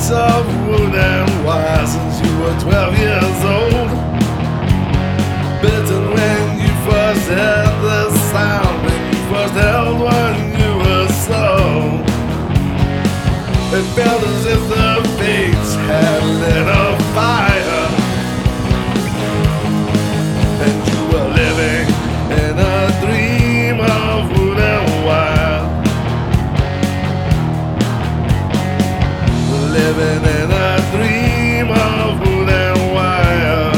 piece of wood and wire since you were 12 years old. Bitten when you first heard the sound, when you first held one you were so. It felt as if the fates had lit a fire, and you were living in a dream of wood and wire. Living in a dream of wood and wire.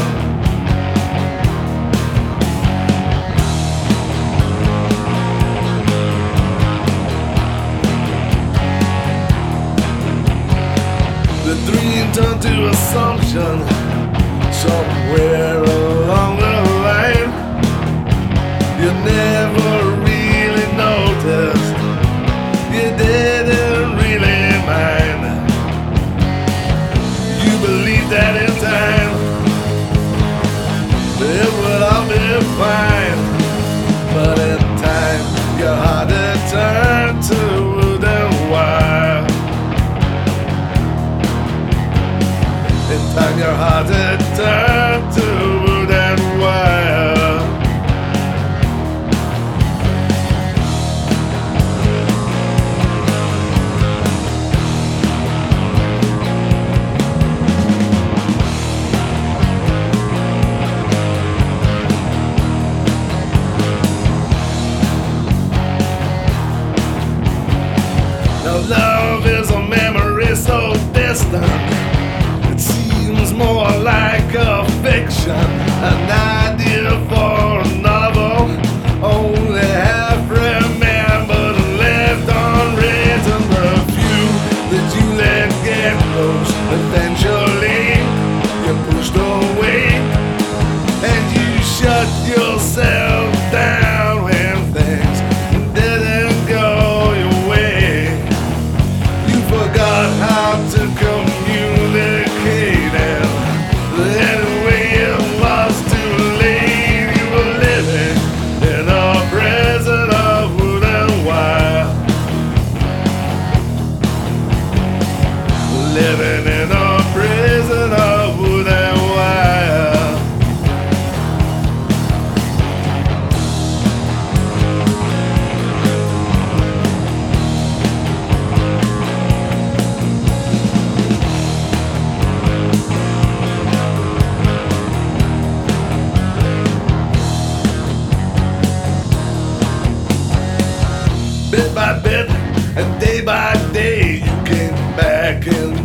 The dream turned to assumption somewhere along the line. You never really noticed, you didn't really mind. You believed that in time it would all be fine, but in time your heart had turned to wood and wire. In time your heart had turned to wood and wire. Now love is a memory so distant, it seems more like a fiction, an idea for a novel, only half remembered and left unwritten. The few that you let get close, eventually you pushed away, and you shut yourself down when things didn't go your way. You forgot how to communicate, and anyway it was too late. You were living in a prison of wood and wire. Living in a prison of wood and wire. Bit by bit and day by day you came back in